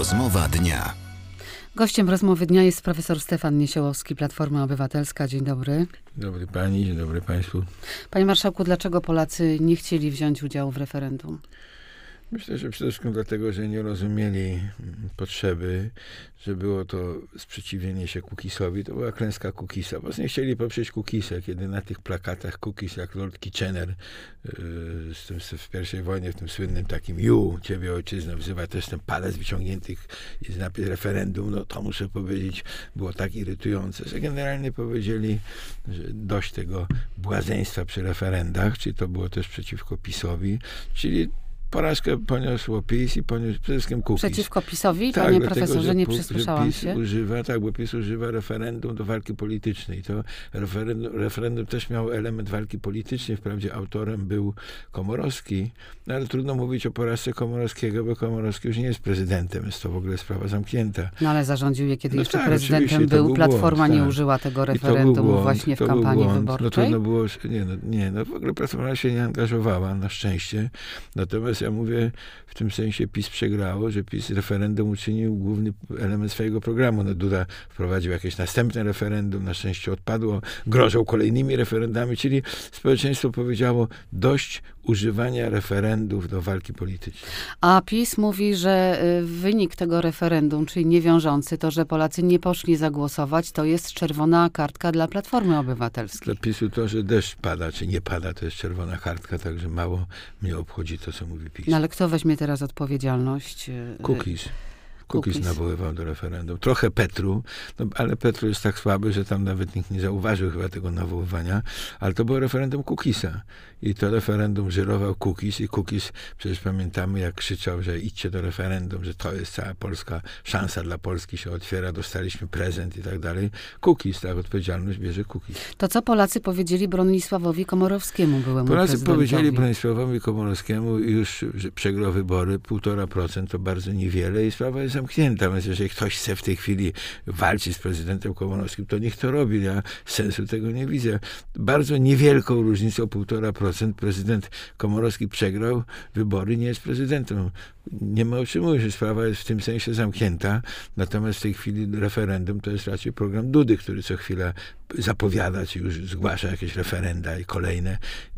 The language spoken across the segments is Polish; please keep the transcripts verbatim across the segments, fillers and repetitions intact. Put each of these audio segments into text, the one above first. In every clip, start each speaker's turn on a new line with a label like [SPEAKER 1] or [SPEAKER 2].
[SPEAKER 1] Rozmowa dnia.
[SPEAKER 2] Gościem rozmowy dnia jest profesor Stefan Niesiołowski, Platforma Obywatelska. Dzień dobry.
[SPEAKER 3] Dzień dobry pani, dzień dobry państwu.
[SPEAKER 2] Panie marszałku, dlaczego Polacy nie chcieli wziąć udziału w referendum?
[SPEAKER 3] Myślę, że przede wszystkim dlatego, że nie rozumieli potrzeby, że było to sprzeciwienie się Kukizowi. To była klęska Kukisa, bo nie chcieli poprzeć Kukisa, kiedy na tych plakatach Kukis, jak Lord Kitchener yy, z tym, w pierwszej wojnie, w tym słynnym takim "You, ciebie ojczyzno", wzywa też ten palec wyciągniętych, jest napis referendum, no to muszę powiedzieć, było tak irytujące, że generalnie powiedzieli, że dość tego błazeństwa przy referendach, czyli to było też przeciwko PiS-owi, czyli porażkę poniosło PiS i poniósł przede wszystkim Kukiz.
[SPEAKER 2] Przeciwko PiS-owi,
[SPEAKER 3] tak,
[SPEAKER 2] panie
[SPEAKER 3] dlatego,
[SPEAKER 2] profesorze,
[SPEAKER 3] że,
[SPEAKER 2] nie
[SPEAKER 3] PiS
[SPEAKER 2] przysłyszałam się.
[SPEAKER 3] Używa, tak, bo PiS używa referendum do walki politycznej. To referendum, referendum też miał element walki politycznej. Wprawdzie autorem był Komorowski, no ale trudno mówić o porażce Komorowskiego, bo Komorowski już nie jest prezydentem. Jest to w ogóle sprawa zamknięta.
[SPEAKER 2] No ale zarządził je, kiedy
[SPEAKER 3] no
[SPEAKER 2] jeszcze
[SPEAKER 3] tak,
[SPEAKER 2] prezydentem był.
[SPEAKER 3] był
[SPEAKER 2] Platforma
[SPEAKER 3] błąd,
[SPEAKER 2] nie
[SPEAKER 3] tak.
[SPEAKER 2] użyła tego
[SPEAKER 3] I
[SPEAKER 2] referendum
[SPEAKER 3] błąd,
[SPEAKER 2] właśnie w kampanii
[SPEAKER 3] błąd.
[SPEAKER 2] wyborczej.
[SPEAKER 3] No trudno było, nie no, nie, no w ogóle Platforma się nie angażowała, na szczęście. Natomiast ja mówię, w tym sensie PiS przegrało, że PiS referendum uczynił główny element swojego programu. No Duda wprowadził jakieś następne referendum, na szczęście odpadło, grożą kolejnymi referendami, czyli społeczeństwo powiedziało dość używania referendów do walki politycznej.
[SPEAKER 2] A PiS mówi, że wynik tego referendum, czyli niewiążący, to, że Polacy nie poszli zagłosować, to jest czerwona kartka dla Platformy Obywatelskiej.
[SPEAKER 3] Dla PiSu to, że deszcz pada, czy nie pada, to jest czerwona kartka, także mało mnie obchodzi to, co mówi PiS.
[SPEAKER 2] No ale kto weźmie teraz odpowiedzialność?
[SPEAKER 3] Kukiz. Kukiz nawoływał do referendum. Trochę Petru, no, ale Petru jest tak słaby, że tam nawet nikt nie zauważył chyba tego nawoływania, ale to było referendum Kukiza. I to referendum żyrował Kukiz i Kukiz, przecież pamiętamy, jak krzyczał, że idźcie do referendum, że to jest cała polska szansa dla Polski się otwiera, dostaliśmy prezent i tak dalej. Kukiz, tak, odpowiedzialność bierze Kukiz.
[SPEAKER 2] To co Polacy powiedzieli Bronisławowi Komorowskiemu, byłemu
[SPEAKER 3] Polacy
[SPEAKER 2] prezydentowi?
[SPEAKER 3] powiedzieli Bronisławowi Komorowskiemu już, że przegrał wybory, półtora procent to bardzo niewiele i sprawa jest zamknięta, więc jeżeli ktoś chce w tej chwili walczyć z prezydentem Komorowskim, to niech to robi. Ja sensu tego nie widzę. Bardzo niewielką różnicą, półtora procent, prezydent Komorowski przegrał wybory, nie jest prezydentem. Nie ma o czym mówić, że sprawa jest w tym sensie zamknięta. Natomiast w tej chwili referendum to jest raczej program Dudy, który co chwila zapowiada, czy już zgłasza jakieś referenda i kolejne.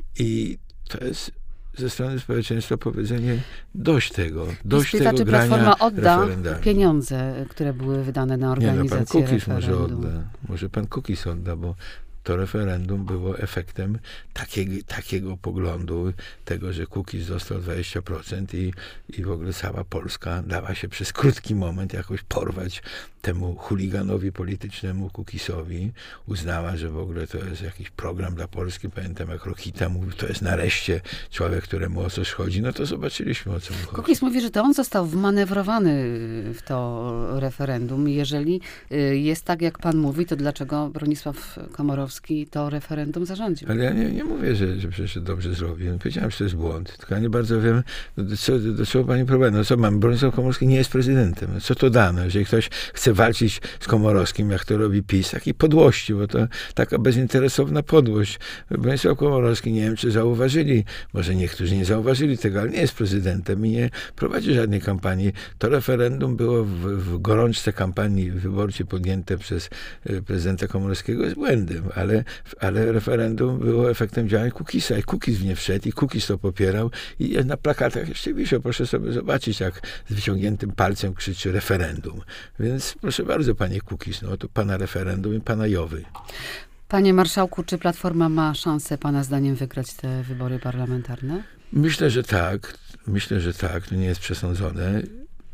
[SPEAKER 3] I to jest ze strony społeczeństwa powiedzenie dość tego, dość
[SPEAKER 2] pyta,
[SPEAKER 3] tego
[SPEAKER 2] czy
[SPEAKER 3] grania
[SPEAKER 2] Platforma odda
[SPEAKER 3] referendami.
[SPEAKER 2] pieniądze, które były wydane na organizację
[SPEAKER 3] nie, no pan Kukiz może
[SPEAKER 2] referendum.
[SPEAKER 3] odda. Może pan Kukiz odda, bo to referendum było efektem takiego, takiego poglądu, tego, że Kukiz dostał dwadzieścia procent i, i w ogóle cała Polska dała się przez krótki moment jakoś porwać temu chuliganowi politycznemu Kukizowi. Uznała, że w ogóle to jest jakiś program dla Polski. Pamiętam, jak Rokita mówił, to jest nareszcie człowiek, któremu o coś chodzi. No to zobaczyliśmy, o co mu chodzi.
[SPEAKER 2] Kukiz mówi, że to on został wmanewrowany w to referendum. Jeżeli jest tak, jak pan mówi, to dlaczego Bronisław Komorowski to referendum zarządził?
[SPEAKER 3] Ale ja nie, nie mówię, że, że przecież dobrze zrobi. No, powiedziałem, że to jest błąd. Tylko ja nie bardzo wiem, do, co, do czego pani prowadzi. No co mam? Bronisław Komorowski nie jest prezydentem. No, co to dano? Jeżeli ktoś chce walczyć z Komorowskim, jak to robi PiS, takiej podłości, bo to taka bezinteresowna podłość. Bronisław Komorowski, nie wiem, czy zauważyli, może niektórzy nie zauważyli tego, ale nie jest prezydentem i nie prowadzi żadnej kampanii. To referendum było w, w gorączce kampanii wyborczej podjęte przez prezydenta Komorowskiego jest błędem, ale, ale referendum było efektem działań Kukiza i Kukiz w nie wszedł i Kukiz to popierał i na plakatach jeszcze wisiał. Proszę sobie zobaczyć, jak z wyciągniętym palcem krzyczy referendum. Więc proszę bardzo, panie Kukiz, no to pana referendum i pana Jowy.
[SPEAKER 2] Panie marszałku, czy Platforma ma szansę, pana zdaniem, wygrać te wybory parlamentarne?
[SPEAKER 3] Myślę, że tak. Myślę, że tak. To nie jest przesądzone.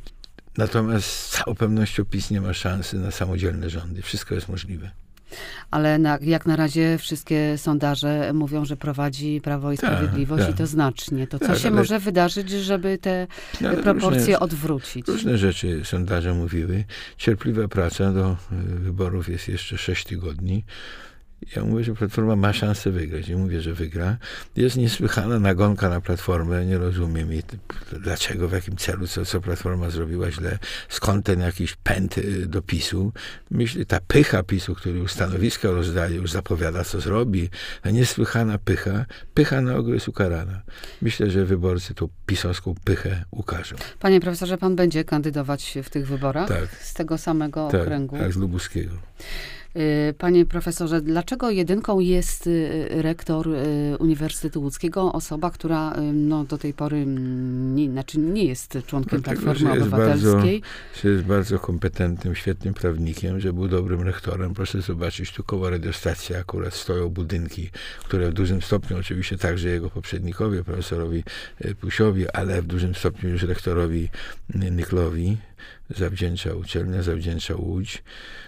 [SPEAKER 3] Natomiast z całą pewnością PiS nie ma szansy na samodzielne rządy. Wszystko jest możliwe.
[SPEAKER 2] Ale na, jak na razie wszystkie sondaże mówią, że prowadzi Prawo i Sprawiedliwość
[SPEAKER 3] tak,
[SPEAKER 2] i to znacznie. To co
[SPEAKER 3] tak,
[SPEAKER 2] się
[SPEAKER 3] ale,
[SPEAKER 2] może wydarzyć, żeby te
[SPEAKER 3] no,
[SPEAKER 2] proporcje
[SPEAKER 3] różne,
[SPEAKER 2] odwrócić?
[SPEAKER 3] Różne rzeczy sondaże mówiły. Cierpliwa praca do wyborów jest jeszcze sześć tygodni. Ja mówię, że Platforma ma szansę wygrać. Nie mówię, że wygra. Jest niesłychana nagonka na Platformę. Nie rozumiem jej, dlaczego, w jakim celu, co, co Platforma zrobiła źle, skąd ten jakiś pęd do PiSu. Myślę, ta pycha PiSu, który już stanowiska rozdaje, już zapowiada, co zrobi, ta niesłychana pycha, pycha na ogół jest ukarana. Myślę, że wyborcy tą pisowską pychę ukażą.
[SPEAKER 2] Panie profesorze, pan będzie kandydować w tych wyborach?
[SPEAKER 3] Tak.
[SPEAKER 2] Z tego samego
[SPEAKER 3] Tak,
[SPEAKER 2] okręgu?
[SPEAKER 3] tak, z Lubuskiego.
[SPEAKER 2] Panie profesorze, dlaczego jedynką jest rektor Uniwersytetu Łódzkiego, osoba, która no, do tej pory nie, znaczy nie jest członkiem
[SPEAKER 3] Dlatego,
[SPEAKER 2] Platformy
[SPEAKER 3] że jest
[SPEAKER 2] Obywatelskiej?
[SPEAKER 3] Bardzo, że jest bardzo kompetentnym, świetnym prawnikiem, że był dobrym rektorem. Proszę zobaczyć, tu koło radiostacji akurat stoją budynki, które w dużym stopniu, oczywiście także jego poprzednikowi, profesorowi Pusiowi, ale w dużym stopniu już rektorowi Nyklowi zawdzięcza uczelnia, zawdzięcza Łódź.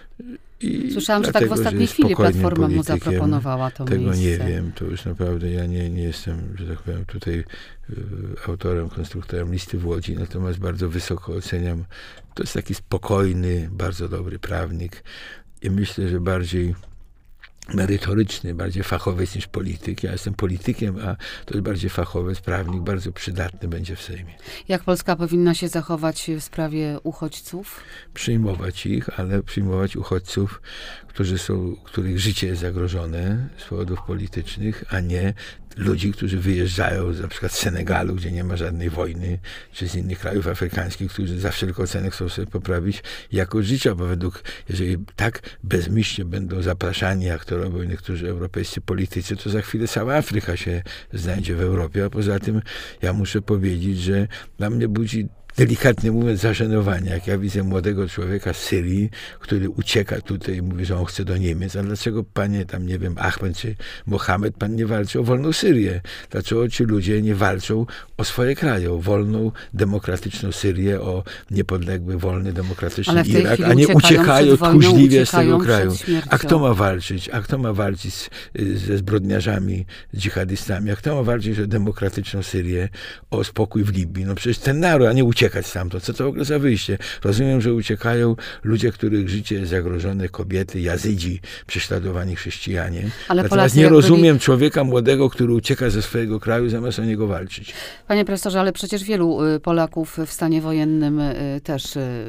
[SPEAKER 3] I
[SPEAKER 2] Słyszałam, że tak w
[SPEAKER 3] dlatego,
[SPEAKER 2] ostatniej
[SPEAKER 3] że
[SPEAKER 2] chwili
[SPEAKER 3] spokojnym
[SPEAKER 2] Platforma mu
[SPEAKER 3] politykiem,
[SPEAKER 2] zaproponowała to
[SPEAKER 3] tego
[SPEAKER 2] miejsce.
[SPEAKER 3] nie wiem, to już naprawdę ja nie, nie jestem, że tak powiem, tutaj y, autorem, konstruktorem listy w Łodzi, natomiast bardzo wysoko oceniam. To jest taki spokojny, bardzo dobry prawnik i myślę, że bardziej merytoryczny, bardziej fachowiec niż polityk. Ja jestem politykiem, a to jest bardziej fachowiec, prawnik, bardzo przydatny będzie w Sejmie.
[SPEAKER 2] Jak Polska powinna się zachować w sprawie uchodźców?
[SPEAKER 3] Przyjmować ich, ale przyjmować uchodźców, którzy są, których życie jest zagrożone z powodów politycznych, a nie ludzi, którzy wyjeżdżają na przykład z Senegalu, gdzie nie ma żadnej wojny, czy z innych krajów afrykańskich, którzy za wszelką cenę chcą sobie poprawić jakość życia, bo według, jeżeli tak bezmyślnie będą zapraszani, jak to robią niektórzy europejscy politycy, to za chwilę cała Afryka się znajdzie w Europie, a poza tym ja muszę powiedzieć, że dla mnie budzi, delikatnie mówiąc, zażenowanie, jak ja widzę młodego człowieka z Syrii, który ucieka tutaj i mówi, że on chce do Niemiec. A dlaczego, panie, tam nie wiem, Ahmed czy Mohamed, pan nie walczy o wolną Syrię? Dlaczego ci ludzie nie walczą o swoje kraje, o wolną, demokratyczną Syrię, o niepodległy, wolny, demokratyczny Irak, a nie uciekają tchórzliwie z tego kraju? A kto ma walczyć? A kto ma walczyć z, ze zbrodniarzami, z dżihadystami? A kto ma walczyć o demokratyczną Syrię, o spokój w Libii? No przecież ten naród, a nie uciekać stamtąd. Co to w ogóle za wyjście? Rozumiem, że uciekają ludzie, których życie jest zagrożone, kobiety, jazydzi, prześladowani chrześcijanie. Ale natomiast nie rozumiem byli... człowieka młodego, który ucieka ze swojego kraju, zamiast o niego walczyć.
[SPEAKER 2] Panie profesorze, ale przecież wielu Polaków w stanie wojennym też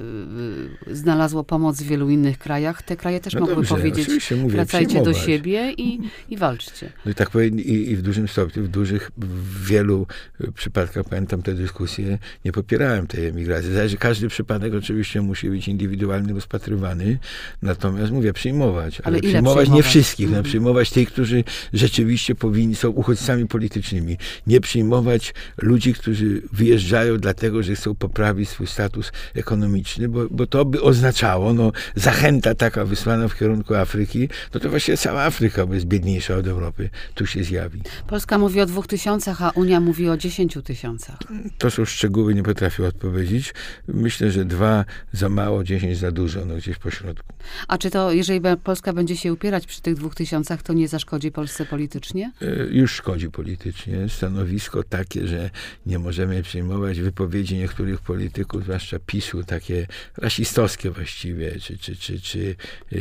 [SPEAKER 2] znalazło pomoc w wielu innych krajach. Te kraje też no mogły dobrze, powiedzieć, mówię, wracajcie przyjmować. do siebie i, i walczcie.
[SPEAKER 3] No i tak powiem, i, i w dużym stopniu, w dużych, w wielu przypadkach, pamiętam te dyskusje, nie popierałem tej emigracji. Zależy, każdy przypadek oczywiście musi być indywidualnie rozpatrywany, natomiast mówię, przyjmować. Ale, ale przyjmować, przyjmować nie wszystkich, mm. no, przyjmować tych, którzy rzeczywiście powinni, są uchodźcami politycznymi. Nie przyjmować ludzi, którzy wyjeżdżają dlatego, że chcą poprawić swój status ekonomiczny, bo, bo to by oznaczało, no, zachęta taka wysłana w kierunku Afryki, no to właściwie cała Afryka jest biedniejsza od Europy. Tu się zjawi.
[SPEAKER 2] Polska mówi o dwóch tysiącach, a Unia mówi o dziesięciu tysiącach.
[SPEAKER 3] To są szczegóły, nie potrafię odpowiedzieć. Myślę, że dwa za mało, dziesięć za dużo, no gdzieś po środku.
[SPEAKER 2] A czy to, jeżeli Polska będzie się upierać przy tych dwóch tysiącach, to nie zaszkodzi Polsce politycznie?
[SPEAKER 3] Już szkodzi politycznie. Stanowisko takie, że nie możemy przyjmować wypowiedzi niektórych polityków, zwłaszcza PiSu, takie rasistowskie właściwie, czy, czy, czy, czy, yy,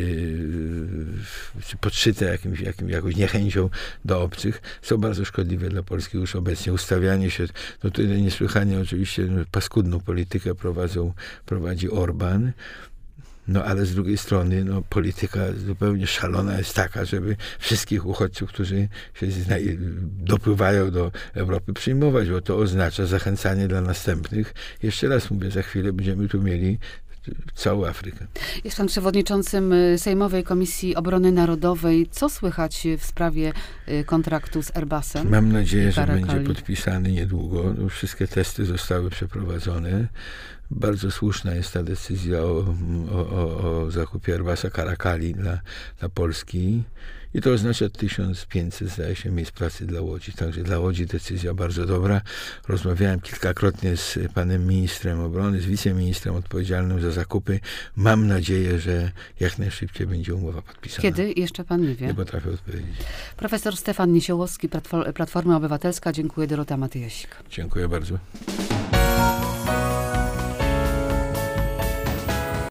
[SPEAKER 3] czy podszyte jakimś, jakimś, jakąś niechęcią do obcych, są bardzo szkodliwe dla Polski już obecnie. Ustawianie się, no tutaj niesłychanie oczywiście paskudną politykę prowadzą, prowadzi Orban. No ale z drugiej strony no, polityka zupełnie szalona jest taka, żeby wszystkich uchodźców, którzy się dopływają do Europy, przyjmować, bo to oznacza zachęcanie dla następnych. Jeszcze raz mówię, za chwilę będziemy tu mieli całą Afrykę.
[SPEAKER 2] Jest pan przewodniczącym Sejmowej Komisji Obrony Narodowej. Co słychać w sprawie kontraktu z Airbusem?
[SPEAKER 3] Mam nadzieję, że będzie podpisany niedługo. No, wszystkie testy zostały przeprowadzone. Bardzo słuszna jest ta decyzja o, o, o, o zakupie Airbusa Karakali dla, dla Polski. I to oznacza tysiąc pięćset, zdaje się, miejsc pracy dla Łodzi. Także dla Łodzi decyzja bardzo dobra. Rozmawiałem kilkakrotnie z panem ministrem obrony, z wiceministrem odpowiedzialnym za zakupy. Mam nadzieję, że jak najszybciej będzie umowa podpisana.
[SPEAKER 2] Kiedy? Jeszcze pan nie wie.
[SPEAKER 3] Nie potrafię odpowiedzieć.
[SPEAKER 2] Profesor Stefan Niesiołowski, Platforma Obywatelska. Dziękuję. Dorota Matyjasik.
[SPEAKER 3] Dziękuję bardzo.